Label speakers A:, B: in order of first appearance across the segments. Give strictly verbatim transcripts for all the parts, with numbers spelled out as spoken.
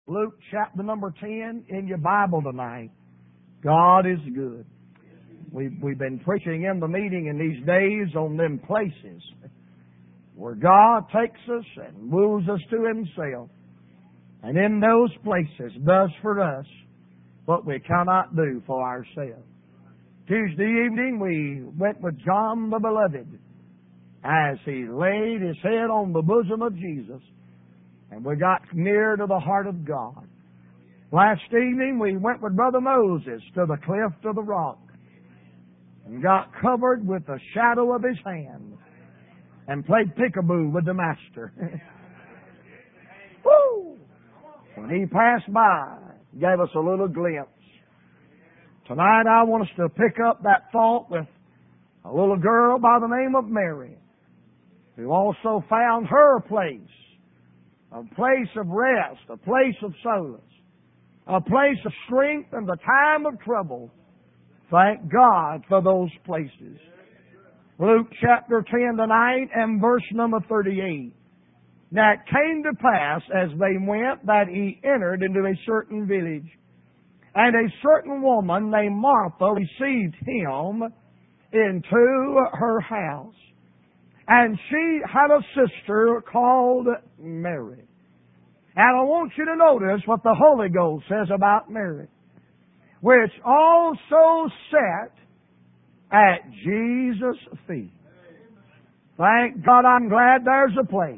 A: Luke chapter number ten in your Bible tonight. God is good. We've, we've been preaching in the meeting in these days on them places where God takes us and moves us to Himself. And in those places does for us what we cannot do for ourselves. Tuesday evening we went with John the Beloved as he laid his head on the bosom of Jesus. And we got near to the heart of God. Last evening we went with Brother Moses to the cleft of the rock and got covered with the shadow of his hand and played peekaboo with the Master. Woo! When he passed by, he gave us a little glimpse. Tonight I want us to pick up that thought with a little girl by the name of Mary, who also found her place. A place of rest, a place of solace, a place of strength in the time of trouble. Thank God for those places. Luke chapter ten tonight and verse number thirty-eight. Now it came to pass as they went that he entered into a certain village, and a certain woman named Martha received him into her house. And she had a sister called Mary. And I want you to notice what the Holy Ghost says about Mary, which also sat at Jesus' feet. Thank God, I'm glad there's a place.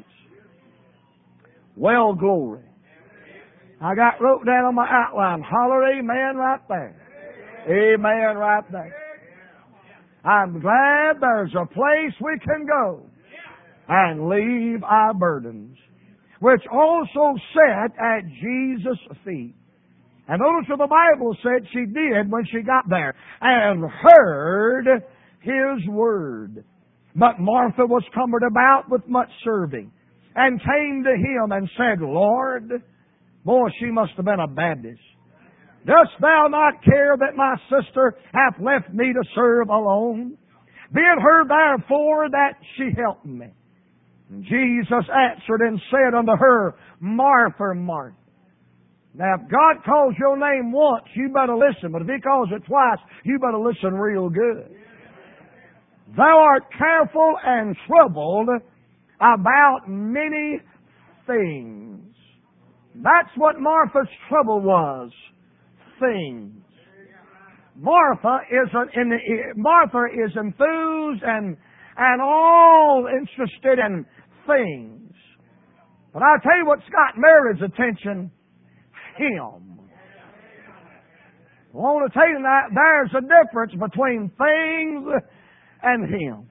A: Well, glory. I got wrote down on my outline, holler amen right there. Amen right there. I'm glad there's a place we can go and leave our burdens, which also sat at Jesus' feet. And notice what the Bible said she did when she got there, and heard His word. But Martha was cumbered about with much serving, and came to Him and said, Lord, boy, she must have been a Baptist. Dost thou not care that my sister hath left me to serve alone? Bid her therefore that she help me. And Jesus answered and said unto her, Martha, Martha. Now, if God calls your name once, you better listen. But if He calls it twice, you better listen real good. Thou art careful and troubled about many things. That's what Martha's trouble was. Things. Martha is an, in, Martha is enthused and and all interested in things. But I'll tell you what's got Mary's attention: Him. I want to tell you that there's a difference between things and Him.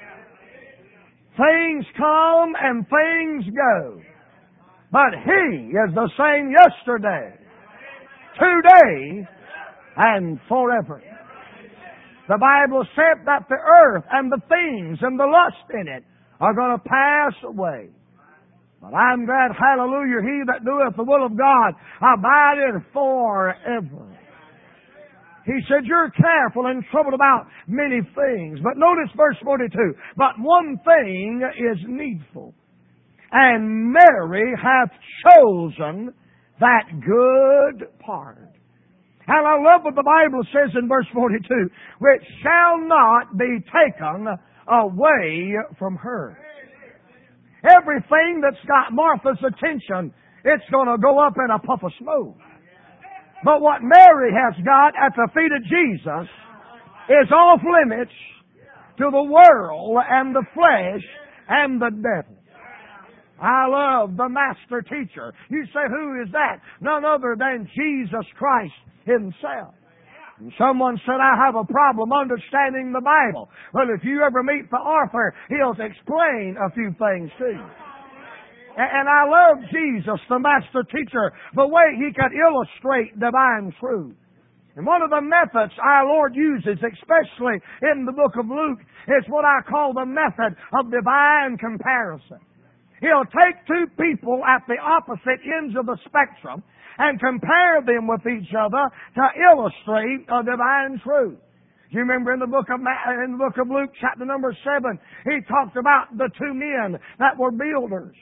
A: Things come and things go, but He is the same yesterday, today, and forever. The Bible said that the earth and the things and the lust in it are going to pass away. But I'm glad, hallelujah, he that doeth the will of God abideth forever. He said, you're careful and troubled about many things. But notice verse forty-two. But one thing is needful, and Mary hath chosen that good part. And I love what the Bible says in verse forty-two, which shall not be taken away from her. Everything that's got Martha's attention, it's going to go up in a puff of smoke. But what Mary has got at the feet of Jesus is off limits to the world and the flesh and the devil. I love the master teacher. You say, who is that? None other than Jesus Christ Himself. And someone said, I have a problem understanding the Bible. Well, if you ever meet the author, he'll explain a few things to you. And I love Jesus, the master teacher, the way He could illustrate divine truth. And one of the methods our Lord uses, especially in the book of Luke, is what I call the method of divine comparison. He'll take two people at the opposite ends of the spectrum and compare them with each other to illustrate a divine truth. You remember in the book of in the book of Luke, chapter number seven, he talked about the two men that were builders.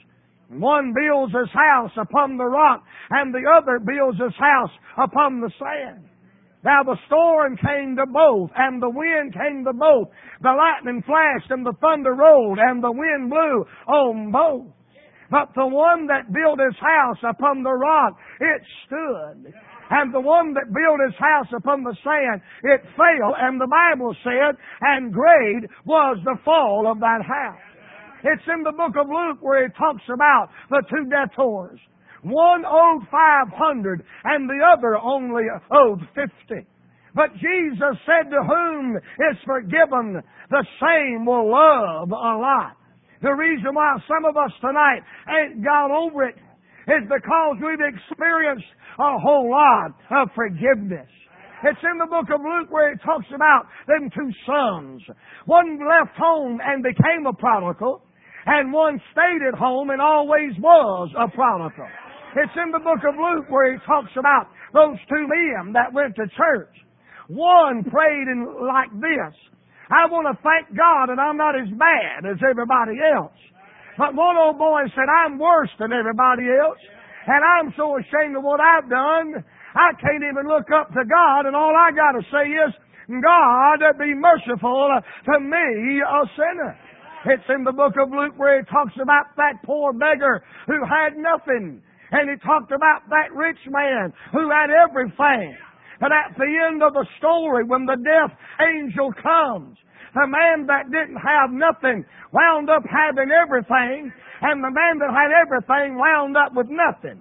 A: One builds his house upon the rock, and the other builds his house upon the sand. Now the storm came to both, and the wind came to both. The lightning flashed, and the thunder rolled, and the wind blew on both. But the one that built his house upon the rock, it stood. And the one that built his house upon the sand, it fell. And the Bible said, and great was the fall of that house. It's in the book of Luke where it talks about the two debtors. One owed five hundred and the other only owed fifty. But Jesus said, to whom is forgiven, the same will love a lot. The reason why some of us tonight ain't got over it is because we've experienced a whole lot of forgiveness. It's in the book of Luke where it talks about them two sons. One left home and became a prodigal, and one stayed at home and always was a prodigal. It's in the book of Luke where it talks about those two men that went to church. One prayed in like this: I want to thank God that I'm not as bad as everybody else. But one old boy said, I'm worse than everybody else, and I'm so ashamed of what I've done, I can't even look up to God, and all I got to say is, God, be merciful to me, a sinner. It's in the book of Luke where it talks about that poor beggar who had nothing. And he talked about that rich man who had everything. But at the end of the story, when the death angel comes, the man that didn't have nothing wound up having everything, and the man that had everything wound up with nothing.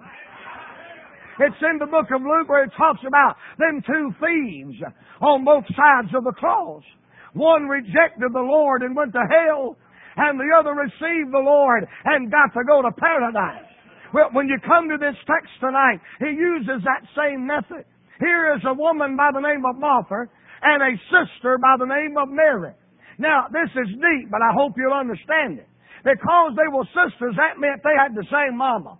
A: It's in the book of Luke where it talks about them two thieves on both sides of the cross. One rejected the Lord and went to hell, and the other received the Lord and got to go to paradise. Well, when you come to this text tonight, he uses that same method. Here is a woman by the name of Martha and a sister by the name of Mary. Now, this is deep, but I hope you'll understand it. Because they were sisters, that meant they had the same mama.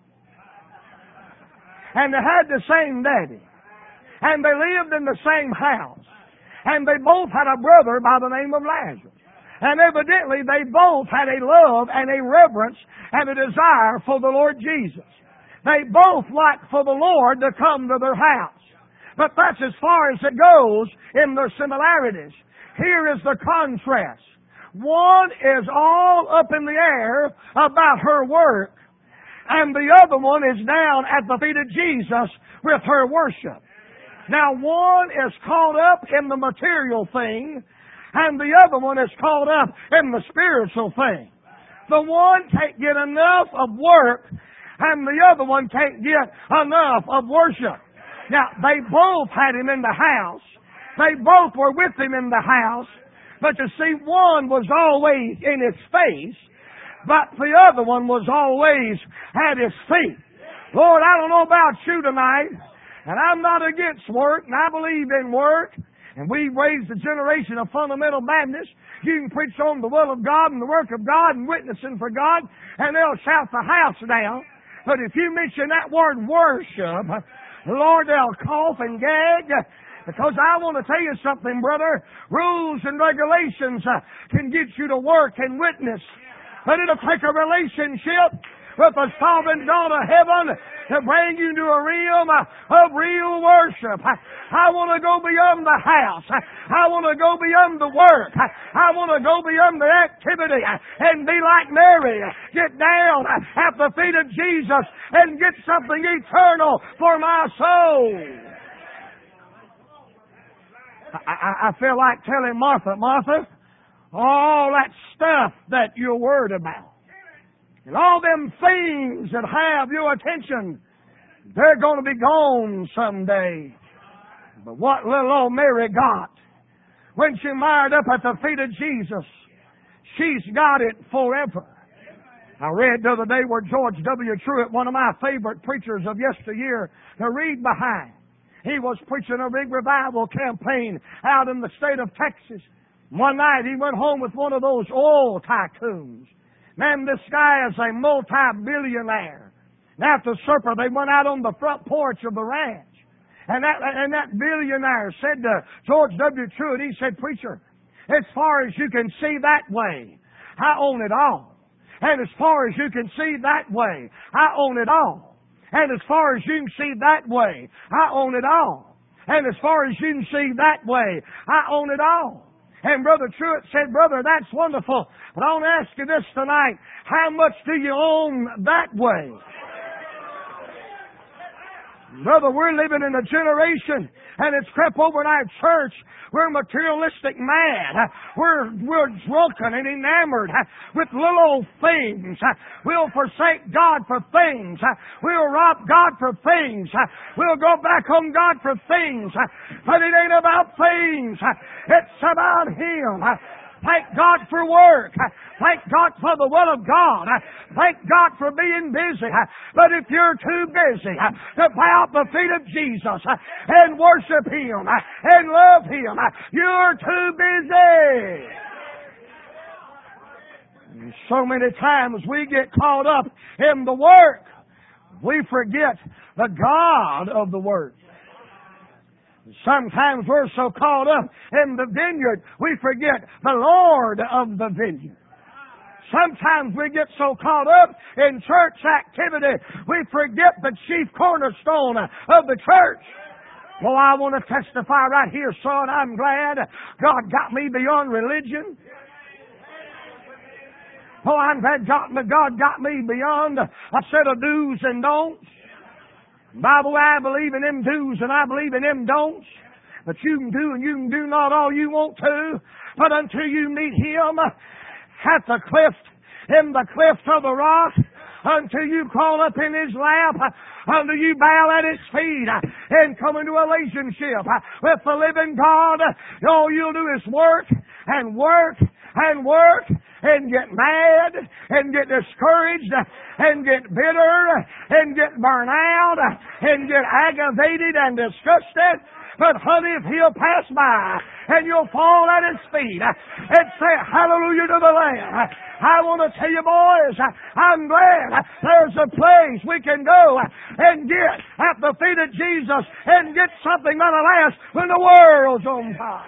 A: And they had the same daddy. And they lived in the same house. And they both had a brother by the name of Lazarus. And evidently they both had a love and a reverence and a desire for the Lord Jesus. They both liked for the Lord to come to their house. But that's as far as it goes in their similarities. Here is the contrast. One is all up in the air about her work, and the other one is down at the feet of Jesus with her worship. Now one is caught up in the material thing, and the other one is caught up in the spiritual thing. The one can't get enough of work, and the other one can't get enough of worship. Now, they both had him in the house. They both were with him in the house. But you see, one was always in his face, but the other one was always at his feet. Lord, I don't know about you tonight, and I'm not against work, and I believe in work. And we raised a generation of fundamental Baptists. You can preach on the will of God and the work of God and witnessing for God, and they'll shout the house down. But if you mention that word worship, Lord, they'll cough and gag. Because I want to tell you something, brother. Rules and regulations uh, can get you to work and witness. But it'll take a relationship with the sovereign God of heaven to bring you to a realm of real worship. I want to go beyond the house. I want to go beyond the work. I want to go beyond the activity and be like Mary. Get down at the feet of Jesus and get something eternal for my soul. I, I, I feel like telling Martha, Martha, all that stuff that you're worried about, and all them things that have your attention, they're going to be gone someday. But what little old Mary got, when she married up at the feet of Jesus, she's got it forever. I read the other day where George W. Truett, one of my favorite preachers of yesteryear, to read behind. He was preaching a big revival campaign out in the state of Texas. One night he went home with one of those oil tycoons. Man, this guy is a multi-billionaire. And after supper, they went out on the front porch of the ranch. And that, and that billionaire said to George W. Truett, he said, preacher, as far as you can see that way, I own it all. And as far as you can see that way, I own it all. And as far as you can see that way, I own it all. And as far as you can see that way, I own it all. And Brother Truett said, brother, that's wonderful. But I want to ask you this tonight. How much do you own that way? Brother, we're living in a generation, and it's crept over in our church. We're materialistic mad. We're, we're drunken and enamored with little old things. We'll forsake God for things. We'll rob God for things. We'll go back on God for things. But it ain't about things. It's about Him. Thank God for work. Thank God for the will of God. Thank God for being busy. But if you're too busy to bow at the feet of Jesus and worship Him and love Him, you're too busy. And so many times we get caught up in the work, we forget the God of the work. Sometimes we're so caught up in the vineyard, we forget the Lord of the vineyard. Sometimes we get so caught up in church activity, we forget the chief cornerstone of the church. Well, I want to testify right here, son. I'm glad God got me beyond religion. Oh, I'm glad God got me beyond a set of do's and don'ts. Bible, I believe in them do's and I believe in them don'ts. But you can do and you can do not all you want to. But until you meet Him at the cliff, in the cleft of the rock, until you crawl up in His lap, until you bow at His feet and come into a relationship with the living God, all you'll do is work and work and work and get mad and get discouraged and get bitter and get burned out and get aggravated and disgusted. But honey, if He'll pass by and you'll fall at His feet and say hallelujah to the Lamb, I want to tell you boys, I'm glad there's a place we can go and get at the feet of Jesus and get something that'll last when the world's on fire.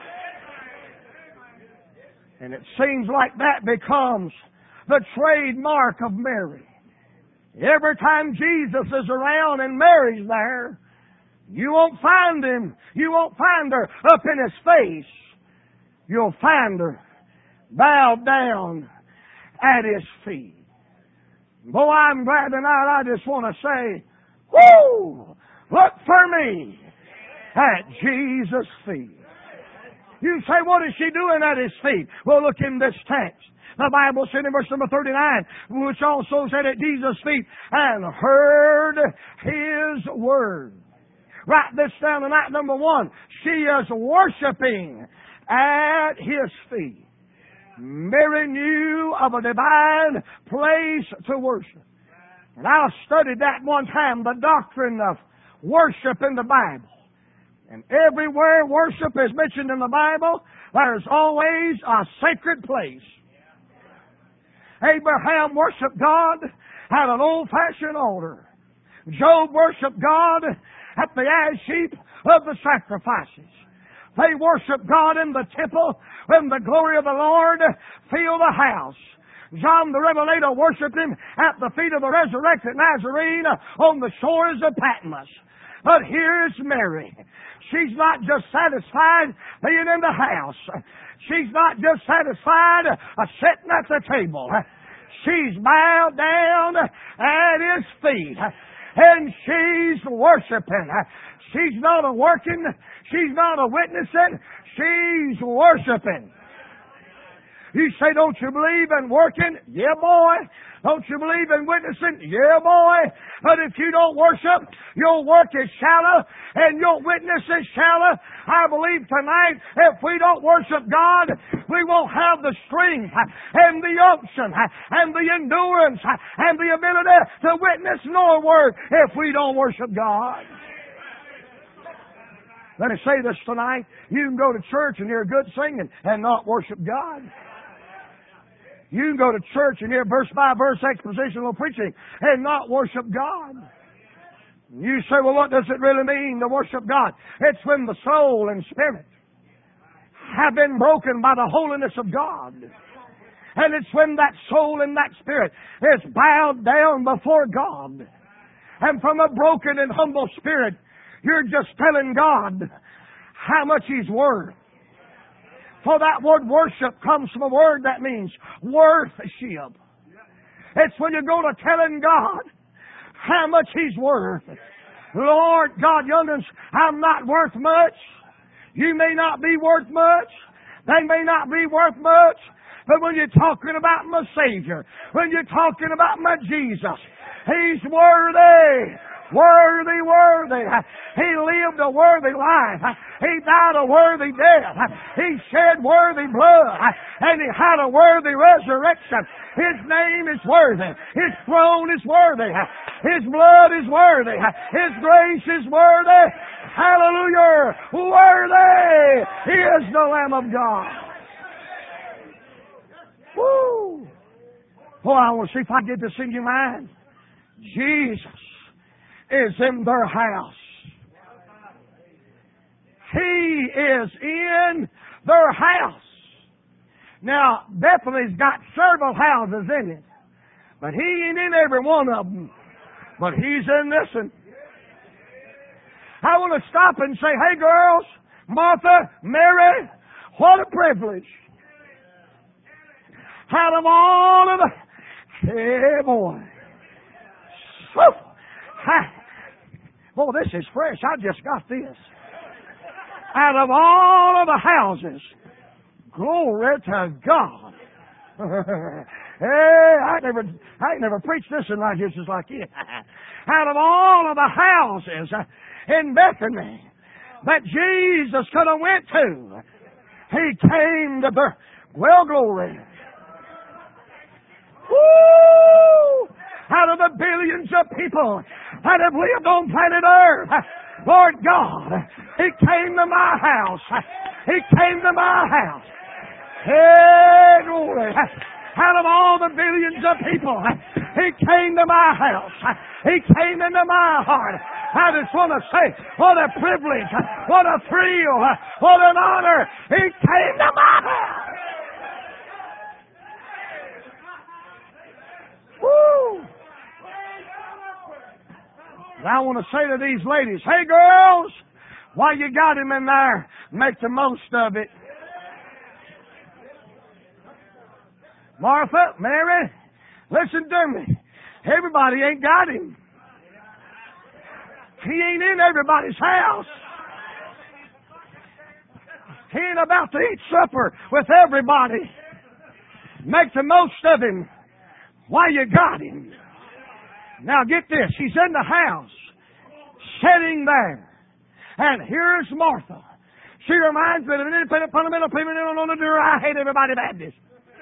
A: And it seems like that becomes the trademark of Mary. Every time Jesus is around and Mary's there, you won't find Him. You won't find her up in His face. You'll find her bowed down at His feet. Boy, I'm glad tonight. I just want to say, whoo! Look for me at Jesus' feet. You say, what is she doing at His feet? Well, look in this text. The Bible said in verse number thirty-nine, which also said at Jesus' feet, and heard His word. Write this down tonight. Number one, she is worshiping at His feet. Mary knew of a divine place to worship. And I studied that one time, the doctrine of worship in the Bible. And everywhere worship is mentioned in the Bible, there's always a sacred place. Abraham worshiped God at an old-fashioned altar. Job worshiped God at the ash heap of the sacrifices. They worshiped God in the temple when the glory of the Lord filled the house. John the Revelator worshiped Him at the feet of the resurrected Nazarene on the shores of Patmos. But here's Mary. She's not just satisfied being in the house. She's not just satisfied uh, sitting at the table. She's bowed down at His feet. And she's worshiping. She's not a working. She's not a witnessing. She's worshiping. You say, don't you believe in working? Yeah, boy. Don't you believe in witnessing? Yeah, boy. But if you don't worship, your work is shallow and your witness is shallow. I believe tonight, if we don't worship God, we won't have the strength and the unction and the endurance and the ability to witness nor work if we don't worship God. Let me say this tonight. You can go to church and hear good singing and not worship God. You can go to church and hear verse by verse expositional preaching and not worship God. You say, well, what does it really mean to worship God? It's when the soul and spirit have been broken by the holiness of God. And it's when that soul and that spirit is bowed down before God. And from a broken and humble spirit, you're just telling God how much He's worth. For that word worship comes from a word that means worthship. It's when you go to telling God how much He's worth. Lord God, young'uns, I'm not worth much. You may not be worth much. They may not be worth much. But when you're talking about my Savior, when you're talking about my Jesus, He's worthy. Worthy, worthy. He lived a worthy life. He died a worthy death. He shed worthy blood. And He had a worthy resurrection. His name is worthy. His throne is worthy. His blood is worthy. His grace is worthy. Hallelujah. Worthy. He is the Lamb of God. Woo. Boy, I want to see if I get this in your mind. Jesus is in their house. He is in their house. Now, Bethany's got several houses in it, but He ain't in every one of them. But He's in this one. I want to stop and say, hey girls, Martha, Mary, what a privilege. Out of all of the... Hey, boy. Woo. Boy, this is fresh. I just got this. Out of all of the houses, glory to God. Hey, I never, I never preached this in like this is like it. Out of all of the houses in Bethany that Jesus could have went to, He came to the, well, glory. Woo! Out of the billions of people that have lived on planet Earth, Lord God, He came to my house. He came to my house. Hey, glory. Out of all the billions of people, He came to my house. He came into my heart. I just want to say, what a privilege, what a thrill, what an honor. He came to my house. Woo! I want to say to these ladies, hey girls, while you got Him in there, make the most of it. Martha, Mary, listen to me. Everybody ain't got Him. He ain't in everybody's house. He ain't about to eat supper with everybody. Make the most of Him while you got Him. Now get this. He's in the house, sitting there. And here's Martha. She reminds me of an independent fundamental people on the door. I hate everybody Baptist.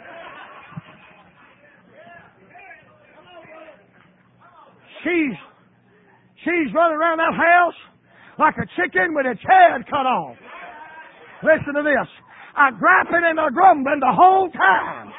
A: She's, she's running around that house like a chicken with its head cut off. Listen to this. A griping and a grumbling the whole time.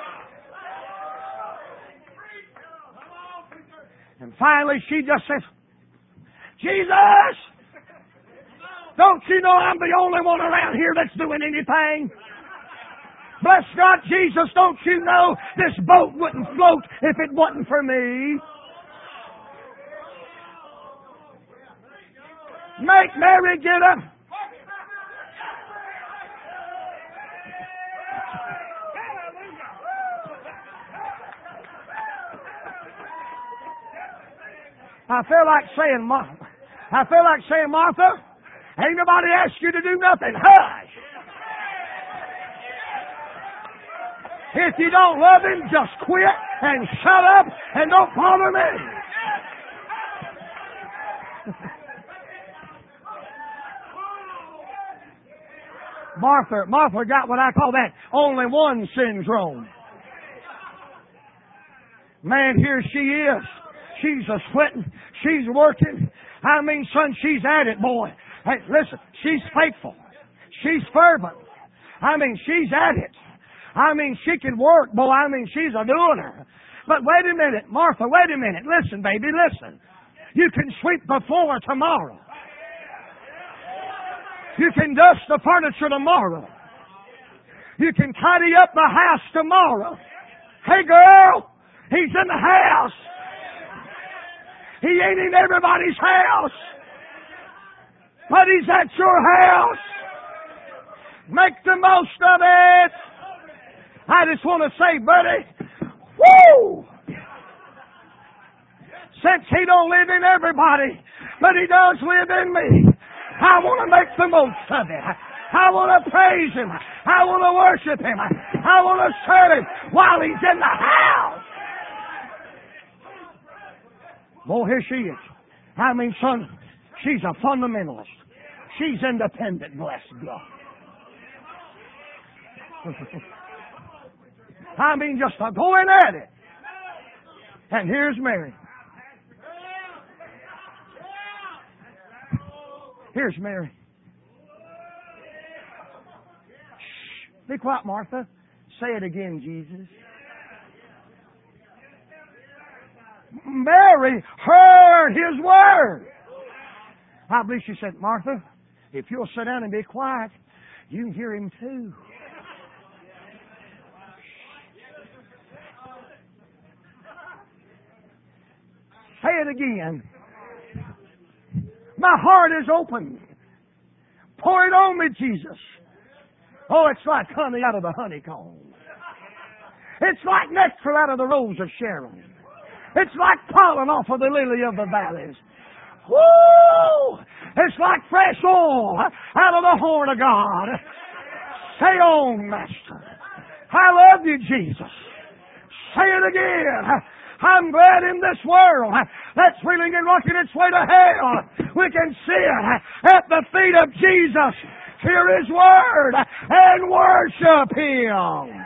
A: And finally she just says, Jesus, don't you know I'm the only one around here that's doing anything? Bless God, Jesus, don't you know this boat wouldn't float if it wasn't for me? Make Mary get up. I feel like saying, I feel like saying, Martha, ain't nobody asked you to do nothing. Hush! If you don't love Him, just quit and shut up and don't bother me. Martha, Martha got what I call that only one syndrome. Man, here she is. She's a sweating. She's working. I mean, son, she's at it, boy. Hey, listen, she's faithful. She's fervent. I mean, she's at it. I mean, she can work, boy. I mean, she's a doing her. But wait a minute, Martha, wait a minute. Listen, baby, listen. You can sweep the floor tomorrow. You can dust the furniture tomorrow. You can tidy up the house tomorrow. Hey girl, He's in the house. He ain't in everybody's house, but He's at your house. Make the most of it. I just want to say, buddy, woo! Since He don't live in everybody, but He does live in me, I want to make the most of it. I want to praise Him. I want to worship Him. I want to serve Him while He's in the house. Well, here she is. I mean, son, she's a fundamentalist. She's independent, bless God. I mean, just a going at it. And here's Mary. Here's Mary. Shh. Be quiet, Martha. Say it again, Jesus. Mary heard His word. I believe she said, Martha, if you'll sit down and be quiet, you can hear Him too. Say it again. My heart is open. Pour it on me, Jesus. Oh, it's like honey out of the honeycomb. It's like nectar out of the rose of Sharon. It's like pollen off of the lily of the valleys. Woo! It's like fresh oil out of the horn of God. Say on, Master. I love you, Jesus. Say it again. I'm glad in this world that's reeling and rocking its way to hell, we can see it at the feet of Jesus, hear His word, and worship Him.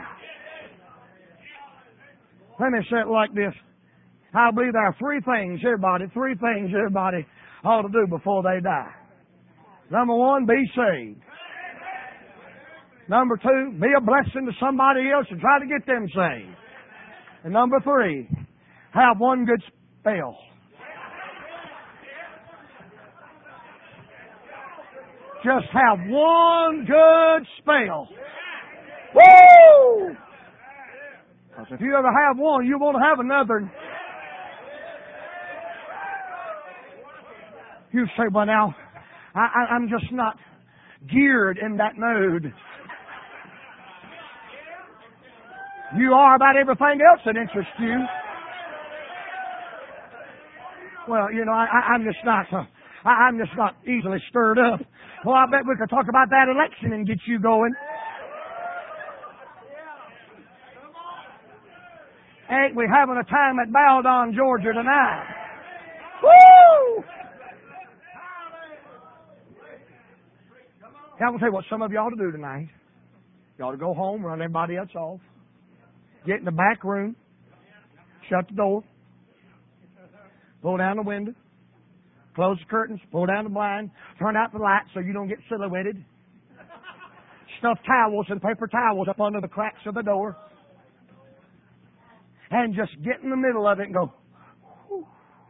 A: Let me say it like this. I believe there are three things, everybody, three things everybody ought to do before they die. Number one, be saved. Number two, be a blessing to somebody else and try to get them saved. And number three, have one good spell. Just have one good spell. Woo! Because if you ever have one, you won't have another. You say, well now, I, I, I'm just not geared in that mode. You are about everything else that interests you. Well, you know, I, I, I'm just not, uh, I, I'm just not easily stirred up. Well, I bet we could talk about that election and get you going. Ain't we having a time at Bowdon, Georgia tonight? Woo! Yeah, I'm going to tell you what some of you ought to do tonight. You ought to go home, run everybody else off. Get in the back room. Shut the door. Pull down the window. Close the curtains. Pull down the blind. Turn out the lights so you don't get silhouetted. Stuff towels and paper towels up under the cracks of the door. And just get in the middle of it and go, whew.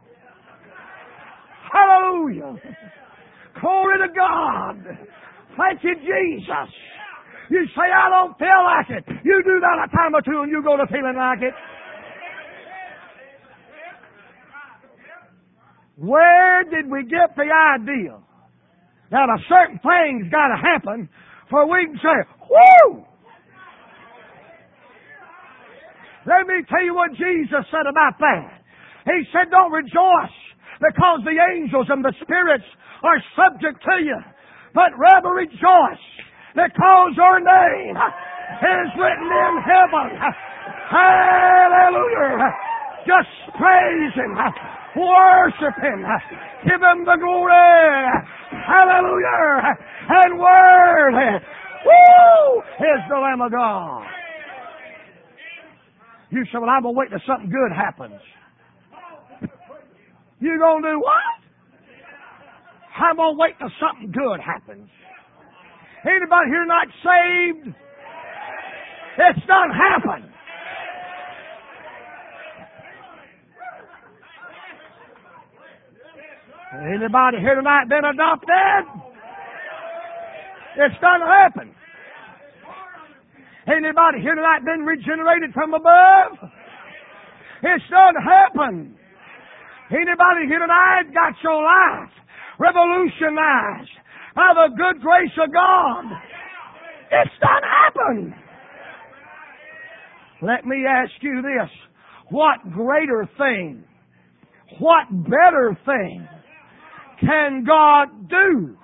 A: Hallelujah. Glory to God. Thank you, Jesus. You say, I don't feel like it. You do that a time or two and you go to feeling like it. Where did we get the idea that a certain thing's got to happen for we can say, whoo! Let me tell you what Jesus said about that. He said, don't rejoice because the angels and the spirits are subject to you, but rather rejoice because your name is written in heaven. Hallelujah! Just praise Him. Worship Him. Give Him the glory. Hallelujah. And worthy, woo, is the Lamb of God. You say, well, I'm going to wait till something good happens. You going to do what? I'm going to wait till something good happens. Anybody here not saved? It's done happened. Anybody here tonight been adopted? It's done happen. Anybody here tonight been regenerated from above? It's done happened. Anybody here tonight got your life revolutionized by the good grace of God? It's done happened. Let me ask you this. What greater thing, what better thing can God do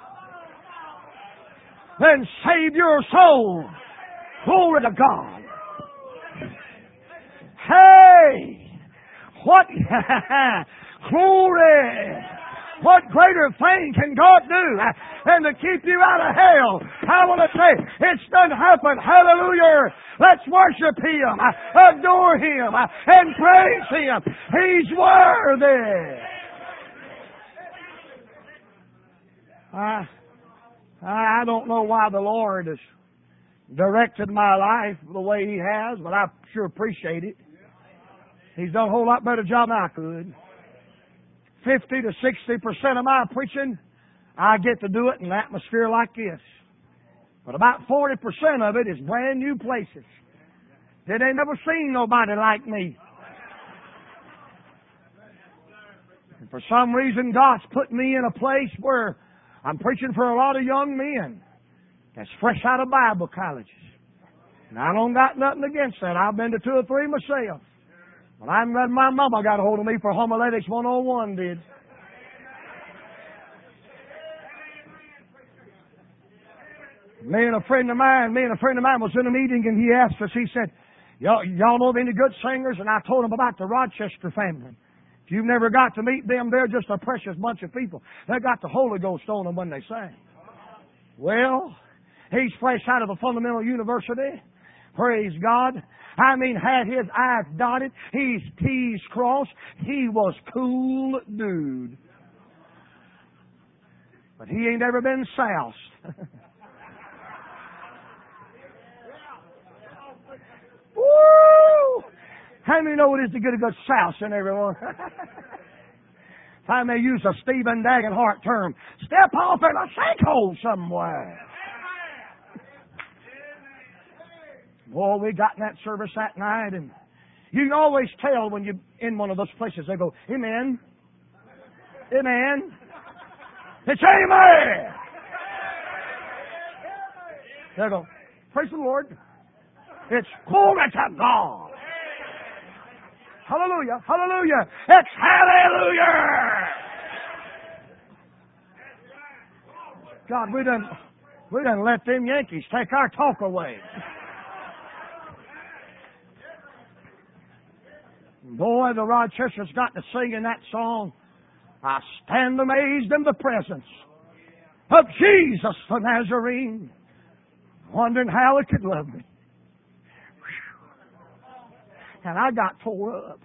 A: than save your soul? Glory to God. Hey! What? Glory! What greater thing can God do than to keep you out of hell? I want to say, it's done happen. Hallelujah. Let's worship Him, adore Him, and praise Him. He's worthy. I, I don't know why the Lord has directed my life the way He has, but I sure appreciate it. He's done a whole lot better job than I could. Fifty to sixty percent of my preaching, I get to do it in an atmosphere like this. But about forty percent of it is brand new places that ain't never seen nobody like me. And for some reason, God's put me in a place where I'm preaching for a lot of young men that's fresh out of Bible colleges. And I don't got nothing against that. I've been to two or three myself. But I'm glad my mama got a hold of me for Homiletics one oh one did. Me and a friend of mine, me and a friend of mine was in a meeting and he asked us, he said, y'all, y'all know of any good singers? And I told him about the Rochester family. If you've never got to meet them, they're just a precious bunch of people. They got the Holy Ghost on them when they sing. Well, he's fresh out of a fundamental university. Praise God. I mean, had his I's dotted, his T's crossed. He was cool dude. But he ain't ever been soused. Woo! How many know it is to get a good sousing, everyone? If I may use a Stephen Dagenhart term, step off in a sinkhole somewhere. Boy, we got in that service that night, and you can always tell when you're in one of those places, they go, amen, amen. It's amen. They go, praise the Lord. It's glory to God. Hallelujah, hallelujah. It's hallelujah. God, we done, we done let them Yankees take our talk away. Boy, the Rochester's got to sing in that song. I stand amazed in the presence of Jesus the Nazarene, wondering how He could love me. And I got tore up.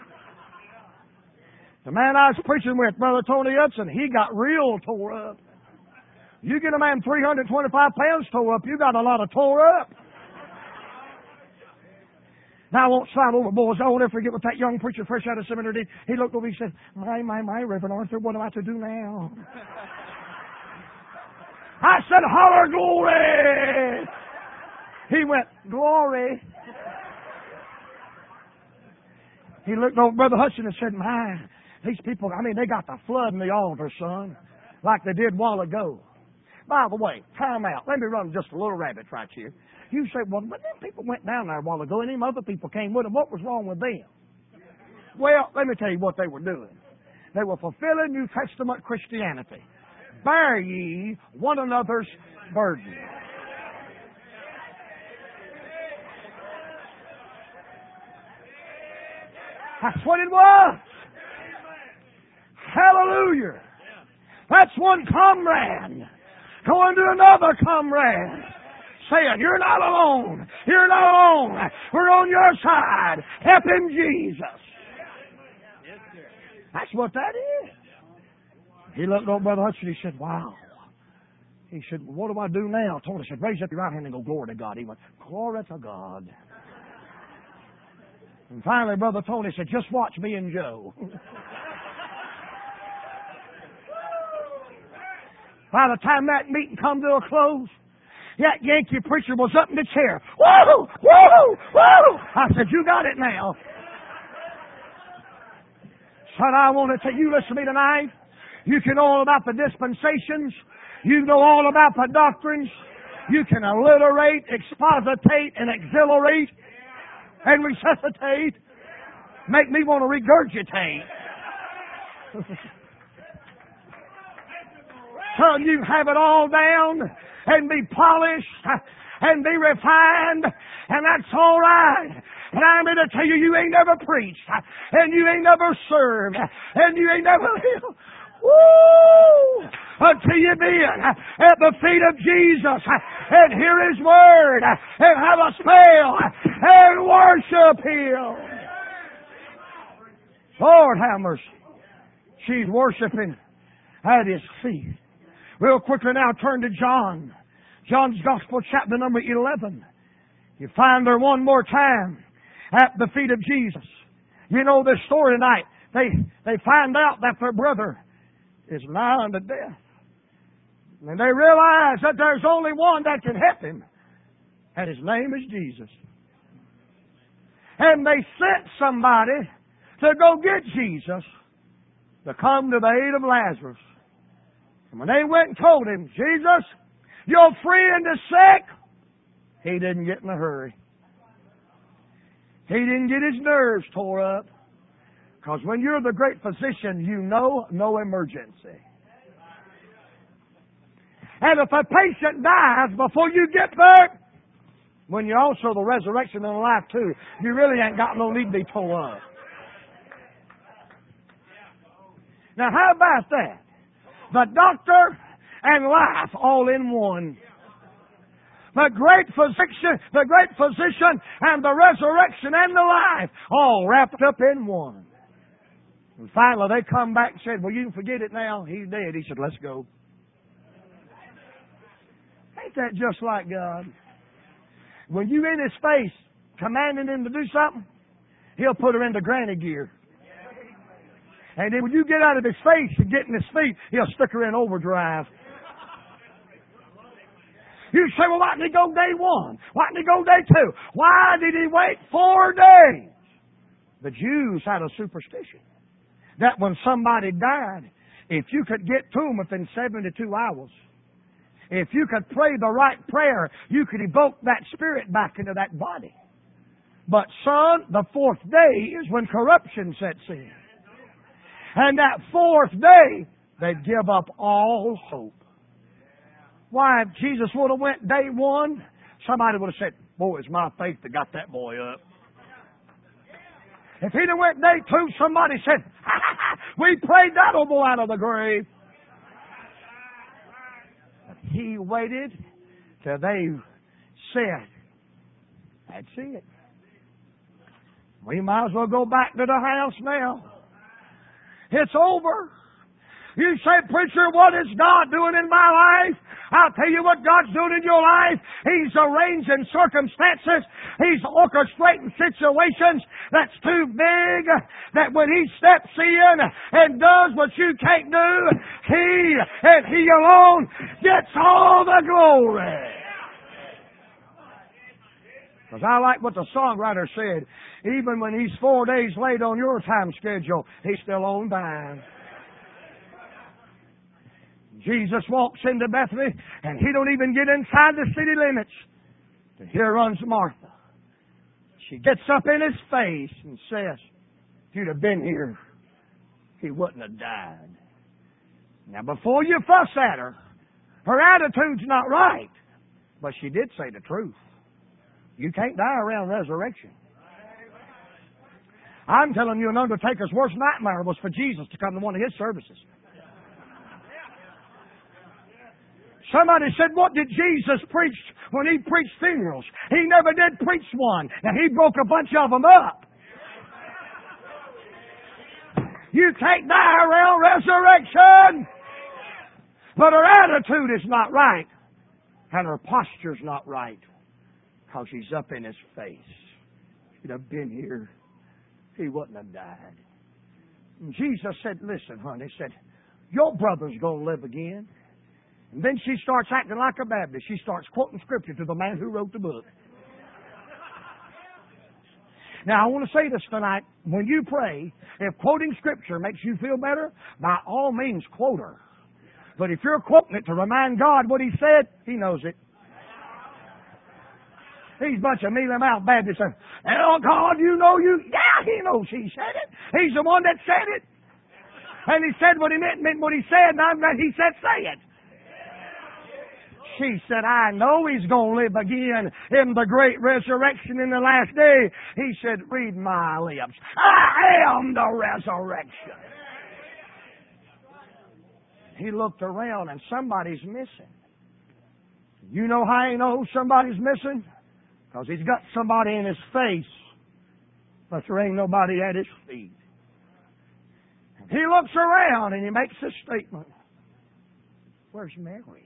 A: The man I was preaching with, Brother Tony Hudson, he got real tore up. You get a man three hundred twenty-five pounds tore up, you got a lot of tore up. Now, I won't slide over, boys. I won't ever forget what that young preacher fresh out of seminary did. He looked over and he said, my, my, my, Reverend Arthur, what am I to do now? I said, holler glory! He went, glory. He looked over Brother Hudson and said, my, these people, I mean, they got the flood in the altar, son, like they did a while ago. By the way, time out. Let me run just a little rabbit right here. You say, well, but them people went down there a while ago and them other people came with them. What was wrong with them? Well, let me tell you what they were doing. They were fulfilling New Testament Christianity. Bear ye one another's burden. That's what it was. Hallelujah. That's one comrade going to another comrade, saying, you're not alone. You're not alone. We're on your side. Help him, Jesus. That's what that is. He looked over Brother Hudson. He said, wow. He said, well, what do I do now? I told him, I said, raise up your right hand and go, glory to God. He went, glory to God. And finally, Brother Tony said, just watch me and Joe. By the time that meeting come to a close, That Yankee preacher was up in the chair. Whoa! Whoa! Whoa! I said, you got it now. Son, I want to tell you, listen to me tonight. You can know all about the dispensations. You know all about the doctrines. You can alliterate, expositate, and exhilarate, and resuscitate. Make me want to regurgitate. Son, you have it all down and be polished and be refined, and that's all right. And I'm going to tell you, you ain't never preached, and you ain't never served, and you ain't never lived. Woo! Until you been at the feet of Jesus and hear His Word and have a spell and worship Him. Lord have mercy. She's worshiping at His feet. Real quickly now, turn to John. John's Gospel, chapter number eleven. You find her one more time at the feet of Jesus. You know this story tonight. They, they find out that their brother is nigh unto death. And they realize that there's only one that can help him. And His name is Jesus. And they sent somebody to go get Jesus to come to the aid of Lazarus. And when they went and told him, Jesus, your friend is sick, he didn't get in a hurry. He didn't get his nerves tore up. Because when you're the great physician, you know no emergency. And if a patient dies before you get there, when you're also the resurrection and the life too, you really ain't got no need to be tore up. Now how about that? The doctor and life all in one. The great physician, the great physician and the resurrection and the life all wrapped up in one. And finally they come back and said, well, you can forget it now. He's dead. He said, let's go. Ain't that just like God? When you in His face commanding Him to do something, He'll put her into granny gear. And then when you get out of His face and get in His feet, He'll stick her in overdrive. You say, well, why didn't He go day one? Why didn't He go day two? Why did He wait four days? The Jews had a superstition that when somebody died, if you could get to them within seventy-two hours, if you could pray the right prayer, you could evoke that spirit back into that body. But son, the fourth day is when corruption sets in. And that fourth day, they'd give up all hope. Why, if Jesus would have went day one, somebody would have said, boy, it's my faith that got that boy up. If he'd have went day two, somebody said, ha, ha, ha, we prayed that old boy out of the grave. But he waited till they said, that's it. We might as well go back to the house now. It's over. You say, preacher, what is God doing in my life? I'll tell you what God's doing in your life. He's arranging circumstances. He's orchestrating situations that's too big, that when He steps in and does what you can't do, He and He alone gets all the glory. Because I like what the songwriter said. Even when He's four days late on your time schedule, He's still on time. Jesus walks into Bethany, and He don't even get inside the city limits. And here runs Martha. She gets up in His face and says, if you'd have been here, He wouldn't have died. Now, before you fuss at her, her attitude's not right. But she did say the truth. You can't die around resurrection. I'm telling you, an undertaker's worst nightmare was for Jesus to come to one of His services. Somebody said, what did Jesus preach when He preached funerals? He never did preach one. Now, He broke a bunch of them up. You can't die around resurrection. But her attitude is not right. And her posture's not right. Because He's up in His face. If He'd have been here, He wouldn't have died. And Jesus said, listen, honey, He said, your brother's going to live again. And then she starts acting like a Baptist. She starts quoting Scripture to the man who wrote the book. Now, I want to say this tonight. When you pray, if quoting Scripture makes you feel better, by all means, quote her. But if you're quoting it to remind God what He said, He knows it. These bunch of mealy-mouthed Baptists say, "Oh, God, you know you..." Yeah, He knows He said it. He's the one that said it. And He said what He meant, meant what He said, and I'm glad He said say it. She said, "I know He's going to live again in the great resurrection in the last day." He said, "Read my lips. I am the resurrection." He looked around and somebody's missing. You know how he knows somebody's missing? Because he's got somebody in his face, but there ain't nobody at his feet. He looks around and he makes this statement. "Where's Mary?"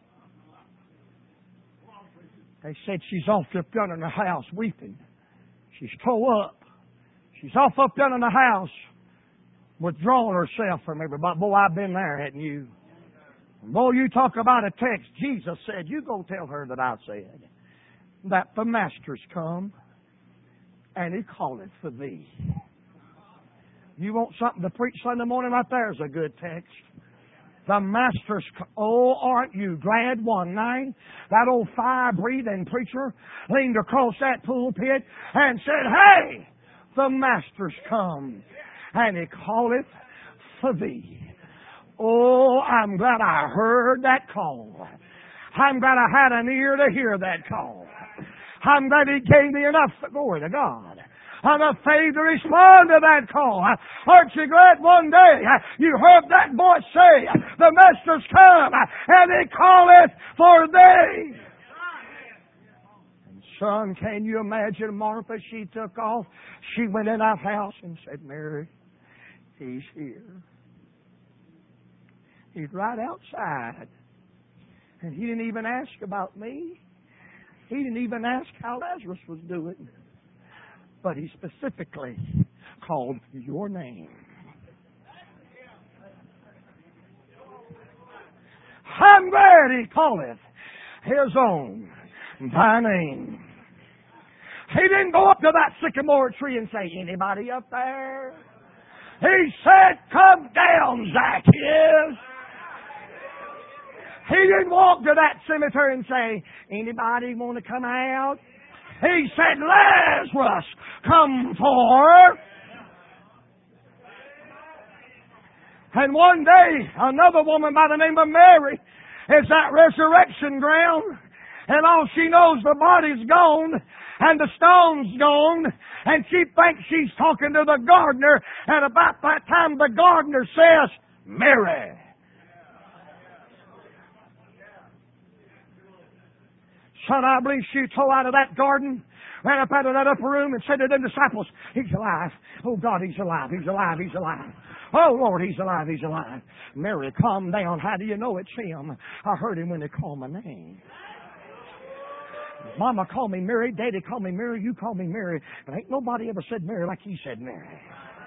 A: They said she's off up down in the house weeping. She's tore up. She's off up down in the house, withdrawing herself from everybody. Boy, I've been there, hadn't you? Boy, you talk about a text. Jesus said, "You go tell her that I said that the Master's come and He calleth for thee." You want something to preach Sunday morning? Right there's a good text. The Master's, oh, aren't you glad one night that old fire-breathing preacher leaned across that pulpit and said, "Hey, the Master's come, and He calleth for thee." Oh, I'm glad I heard that call. I'm glad I had an ear to hear that call. I'm glad He gave me enough, glory to God, enough faith to respond to that call. Aren't you glad one day you heard that voice say, "The Master's come, and He calleth for thee"? And son, can you imagine Martha? She took off. She went in that house and said, "Mary, He's here. He's right outside." And He didn't even ask about me. He didn't even ask how Lazarus was doing. But He specifically called your name. I'm glad He calleth His own by name. He didn't go up to that sycamore tree and say, "Anybody up there?" He said, "Come down, Zacchaeus." He didn't walk to that cemetery and say, "Anybody want to come out?" He said, "Lazarus, come forth." And one day, another woman by the name of Mary is at resurrection ground, and all she knows, the body's gone, and the stone's gone, and she thinks she's talking to the gardener, and about that time the gardener says, "Mary." Son, I believe she tore out of that garden, ran up out of that upper room and said to them disciples, "He's alive. Oh, God, He's alive. He's alive. He's alive. Oh, Lord, He's alive. He's alive." "Mary, calm down. How do you know it's Him? I heard Him when He called my name. Mama called me Mary. Daddy called me Mary. You called me Mary. But ain't nobody ever said Mary like He said Mary."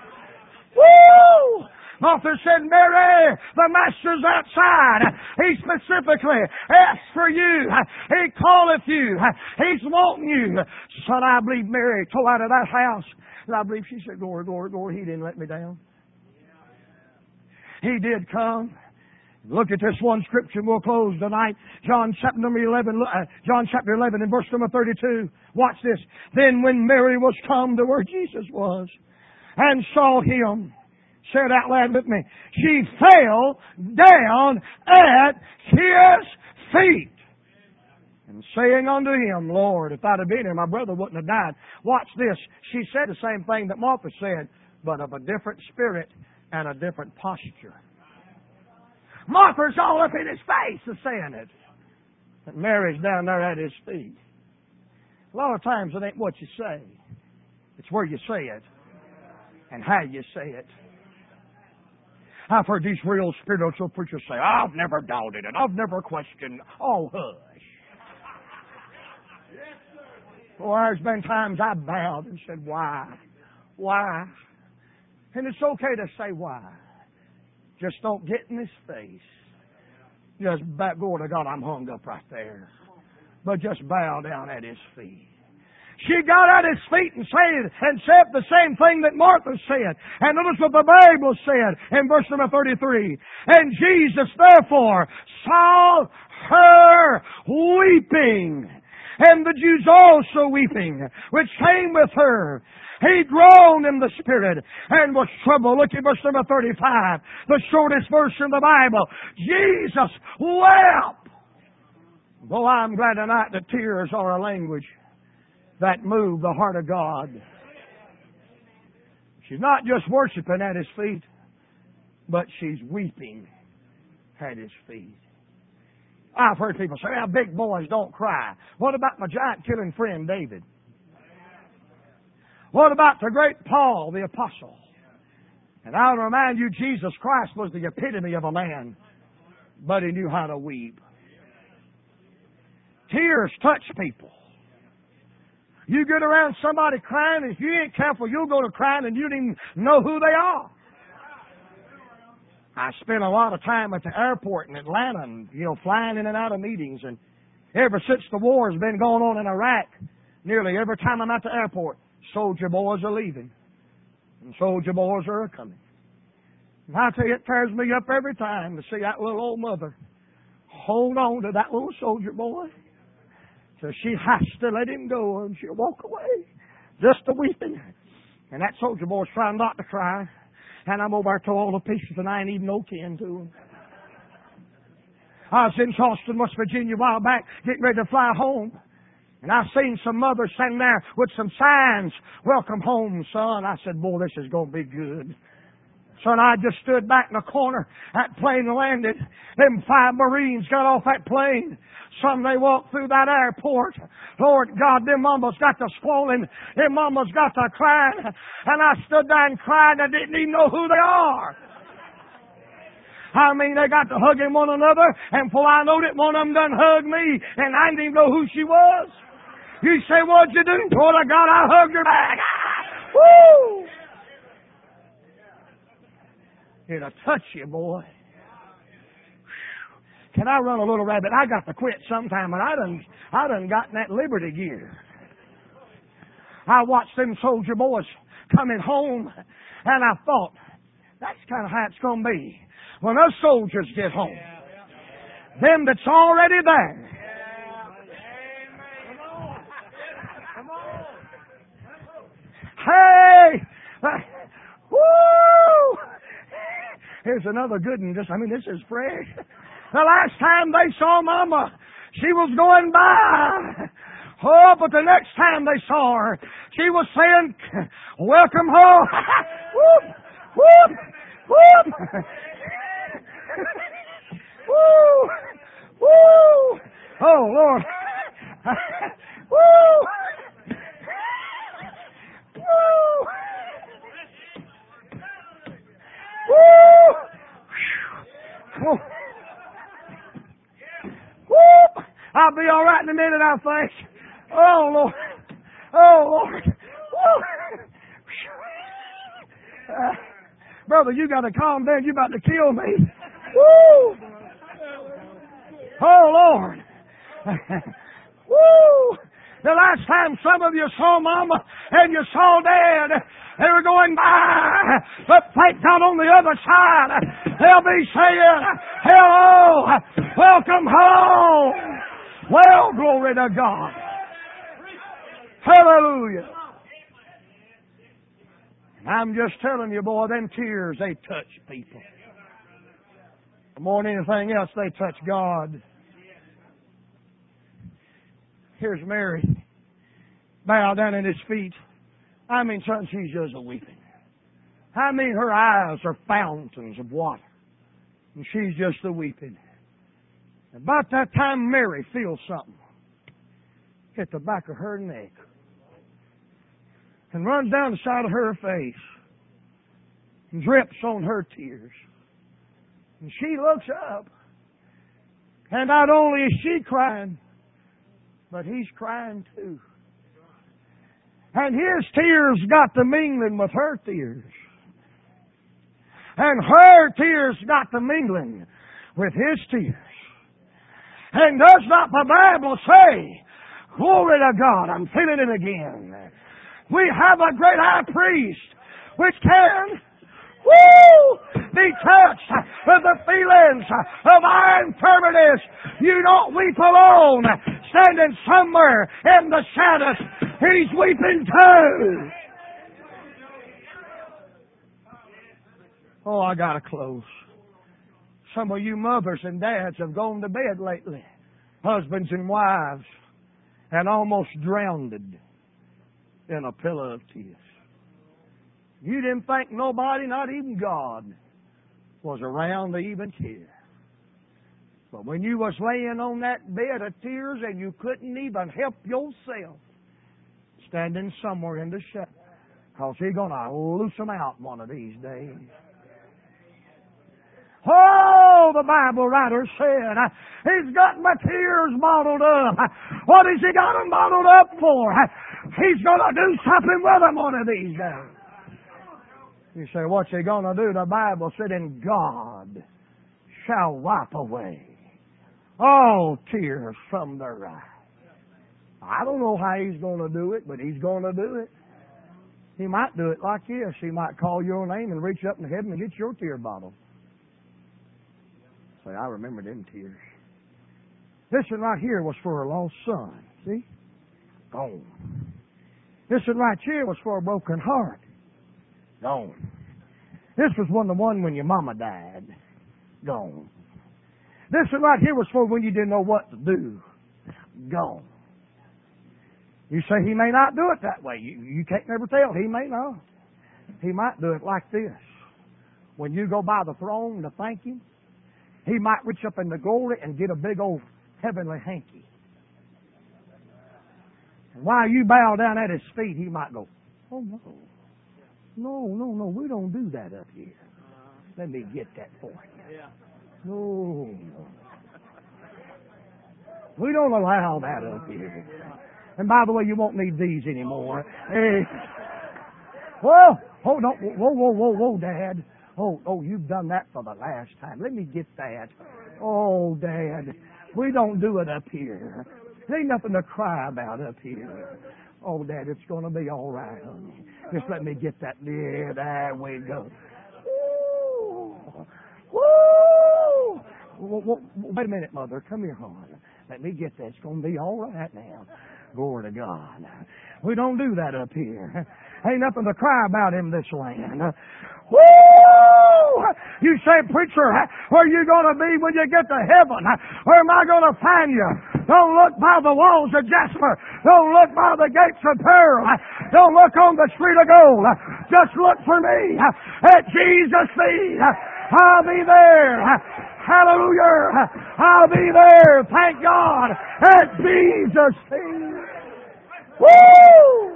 A: Woo! Martha said, "Mary, the Master's outside. He specifically asked for you. He calleth you. He's wanting you." Son, I believe Mary tore out of that house. And I believe she said, "Glory, glory, glory. He didn't let me down. He did come." Look at this one scripture. We'll close tonight. John chapter number eleven. Uh, John chapter eleven and verse number thirty-two. Watch this. "Then when Mary was come to where Jesus was and saw Him," say it out loud with me, "she fell down at His feet, and saying unto Him, Lord, if I'd have been here, my brother wouldn't have died." Watch this. She said the same thing that Martha said, but of a different spirit and a different posture. Martha's all up in His face is saying it, but Mary's down there at His feet. A lot of times it ain't what you say. It's where you say it and how you say it. I've heard these real spiritual preachers say, "I've never doubted it. I've never questioned." Oh, hush. Well, there's been times I bowed and said, "Why? Why?" And it's okay to say why. Just don't get in His face. Just bow, glory to God, I'm hung up right there. But just bow down at His feet. She got at His feet and said, and said the same thing that Martha said. And notice what the Bible said in verse number thirty-three. And Jesus therefore saw her weeping, and the Jews also weeping, which came with her. He groaned in the spirit and was troubled. Look at verse number thirty-five, the shortest verse in the Bible. Jesus wept. Well, I'm glad tonight that tears are a language that move the heart of God. She's not just worshiping at His feet, but she's weeping at His feet. I've heard people say, "Well, big boys don't cry." What about my giant killing friend David? What about the great Paul, the apostle? And I'll remind you, Jesus Christ was the epitome of a man, but He knew how to weep. Tears touch people. You get around somebody crying, and if you ain't careful, you'll go to crying and you don't even know who they are. I spent a lot of time at the airport in Atlanta, and, you know, flying in and out of meetings. And ever since the war has been going on in Iraq, nearly every time I'm at the airport, soldier boys are leaving, and soldier boys are coming. And I tell you, it tears me up every time to see that little old mother hold on to that little soldier boy. So she has to let him go, and she'll walk away, just a weeping. And that soldier boy's trying not to cry, and I'm over to all the pieces, and I ain't even no kin to him. I was in Charleston, West Virginia, a while back, getting ready to fly home, and I seen some mothers sitting there with some signs, "Welcome home, son." I said, "Boy, this is going to be good." So I just stood back in the corner. That plane landed. Them five Marines got off that plane. Some they walked through that airport. Lord God, them mamas got to squalling. Them mamas got to crying. And I stood there and cried. I didn't even know who they are. I mean, they got to hugging one another. And before I knowed it, one of them done hugged me. And I didn't even know who she was. You say, "What'd you do?" "Lord of God, I hugged her back." Woo! It'll touch you, boy. Can I run a little rabbit? I got to quit sometime, and I done, I done got in that Liberty gear. I watched them soldier boys coming home, and I thought, that's kind of how it's going to be when us soldiers get home. Them that's already there. Come on. Hey! Woo! Here's another good one. Just, I mean, this is fresh. The last time they saw Mama, she was going by. Oh, but the next time they saw her, she was saying, "Welcome home." Whoop, whoop, whoop. Woo, woo. Oh, Lord. Woo. Woo. Woo! Woo! Woo! I'll be all right in a minute, I think. Oh, Lord. Oh, Lord. Woo! Uh, brother, you got to calm down. You're about to kill me. Woo! Oh, Lord. Woo! The last time some of you saw Mama and you saw Dad, they were going by. But thank God on the other side, they'll be saying, "Hello, welcome home." Well, glory to God. Hallelujah. I'm just telling you, boy, them tears, they touch people. More than anything else, they touch God. Here's Mary, bow down at His feet. I mean, son, she's just a weeping. I mean, her eyes are fountains of water. And she's just a weeping. About that time, Mary feels something hit the back of her neck and runs down the side of her face and drips on her tears. And she looks up, and not only is she crying, but he's crying too. And his tears got to mingling with her tears. And her tears got to mingling with his tears. And does not the Bible say, glory to God, I'm feeling it again. We have a great high priest which can, woo, be touched with the feelings of our infirmities. You don't weep alone, standing somewhere in the shadows. He's weeping too. Oh, I gotta close. Some of you mothers and dads have gone to bed lately, husbands and wives, and almost drowned in a pillow of tears. You didn't think nobody, not even God, was around to even care. But when you was laying on that bed of tears and you couldn't even help yourself, standing somewhere in the shadow, because He's going to loose them out one of these days. Oh, the Bible writer said, He's got my tears bottled up. What has He got them bottled up for? He's going to do something with them one of these days. You say, what's He going to do? The Bible said, and God shall wipe away all tears from their eyes. I don't know how He's going to do it, but He's going to do it. He might do it like this. He might call your name and reach up in heaven and get your tear bottle. Say, I remember them tears. This one right here was for a lost son. See? Gone. This one right here was for a broken heart. Gone. This was one the one when your mama died. Gone. This one right here was for when you didn't know what to do. Gone. You say He may not do it that way. You, you can't never tell. He may not. He might do it like this. When you go by the throne to thank Him, He might reach up in the glory and get a big old heavenly hanky. And while you bow down at His feet, He might go, oh no. No, no, no, we don't do that up here. Let me get that for you. No, no. We don't allow that up here. And by the way, you won't need these anymore. Hey. Whoa, hold on. Whoa, whoa, whoa, whoa, Dad. Oh, oh, you've done that for the last time. Let me get that. Oh, Dad, we don't do it up here. There ain't nothing to cry about up here. Oh, Dad, it's going to be all right, honey. Just let me get that. Yeah, there we go. Woo! Woo! Wait a minute, Mother. Come here, hon. Let me get that. It's going to be all right now. Glory to God. We don't do that up here. Ain't nothing to cry about in this land. Woo! You say, preacher, where are you going to be when you get to heaven? Where am I going to find you? Don't look by the walls of jasper. Don't look by the gates of pearl. Don't look on the street of gold. Just look for me at Jesus' feet. I'll be there. Hallelujah. I'll be there. Thank God. At Jesus' feet. Woo!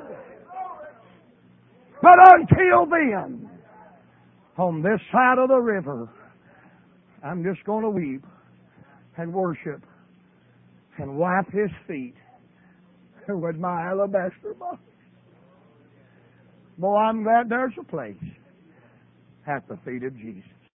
A: But until then, on this side of the river, I'm just going to weep and worship and wipe His feet with my alabaster box. Boy, I'm glad there's a place at the feet of Jesus.